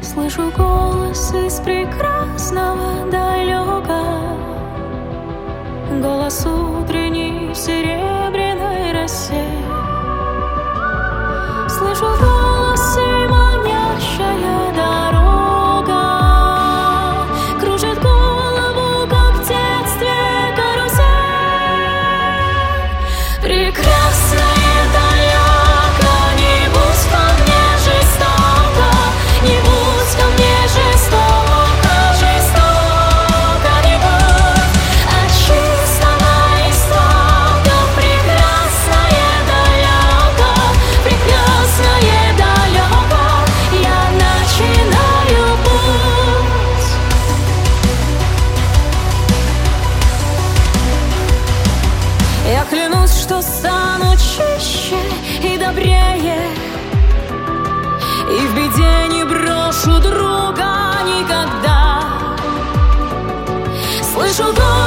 Слышу голос из прекрасного далека, голос утренней в серебряной росе. Слышу голос и манящая дорога кружит голову, как в детстве карусель. Прекрасная далека, не будь ко мне жестоко, не будь ко мне жестоко, жестоко не будь, от чистого истока. Прекрасная далека, прекрасная далека, я начинаю путь. Я клянусь, что стану чище и добрее, и в беде не брошу друга никогда. Слышу голос